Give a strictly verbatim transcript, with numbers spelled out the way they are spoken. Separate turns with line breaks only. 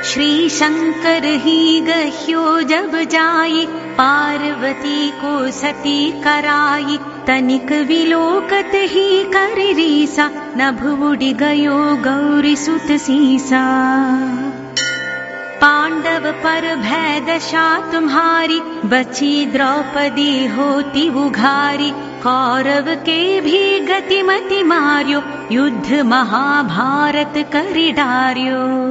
श्री शंकर ही गह्यो जब जाई, पार्वती को सती कराई। तनिक विलोकत ही कर रीसा, नभ उड़ी गयो गौरी सुत सीसा। पांडव पर भय दशा तुम्हारी, बची द्रौपदी होती उघारी। कौरव के भी गति मति मार्यो, युद्ध महाभारत करि डार्यो।